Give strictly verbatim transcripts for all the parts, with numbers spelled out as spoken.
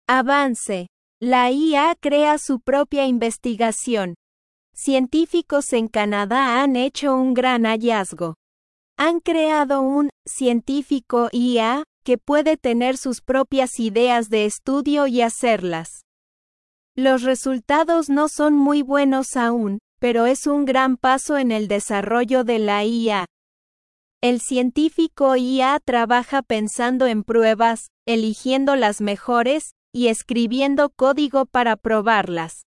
Avance. La I A crea su propia investigación. Científicos en Canadá han hecho un gran hallazgo. Han creado un científico I A que puede tener sus propias ideas de estudio y hacerlas. Los resultados no son muy buenos aún, pero es un gran paso en el desarrollo de la I A. El científico I A trabaja pensando en pruebas, eligiendo las mejores, y escribiendo código para probarlas.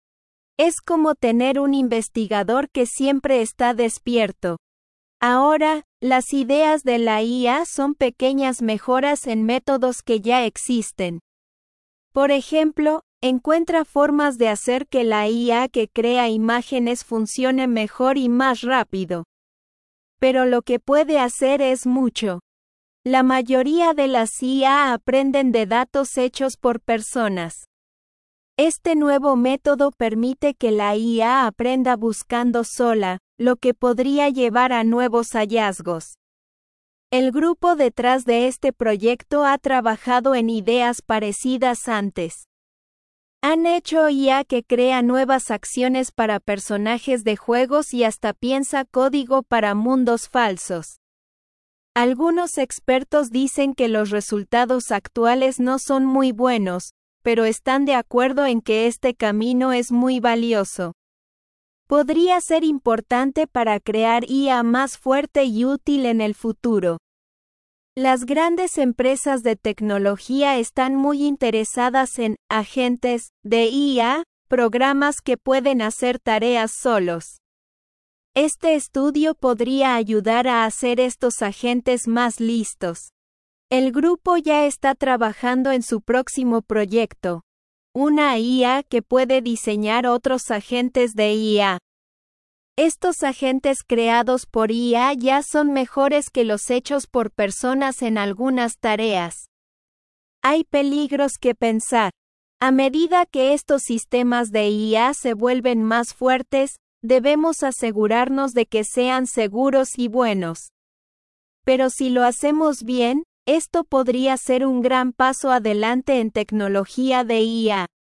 Es como tener un investigador que siempre está despierto. Ahora, las ideas de la I A son pequeñas mejoras en métodos que ya existen. Por ejemplo, encuentra formas de hacer que la I A que crea imágenes funcione mejor y más rápido. Pero lo que puede hacer es mucho. La mayoría de las I A aprenden de datos hechos por personas. Este nuevo método permite que la I A aprenda buscando sola, lo que podría llevar a nuevos hallazgos. El grupo detrás de este proyecto ha trabajado en ideas parecidas antes. Han hecho I A que crea nuevas acciones para personajes de juegos y hasta piensa código para mundos falsos. Algunos expertos dicen que los resultados actuales no son muy buenos, pero están de acuerdo en que este camino es muy valioso. Podría ser importante para crear I A más fuerte y útil en el futuro. Las grandes empresas de tecnología están muy interesadas en agentes de I A, programas que pueden hacer tareas solos. Este estudio podría ayudar a hacer estos agentes más listos. El grupo ya está trabajando en su próximo proyecto, una I A que puede diseñar otros agentes de I A. Estos agentes creados por I A ya son mejores que los hechos por personas en algunas tareas. Hay peligros que pensar. A medida que estos sistemas de I A se vuelven más fuertes, debemos asegurarnos de que sean seguros y buenos. Pero si lo hacemos bien, esto podría ser un gran paso adelante en tecnología de I A.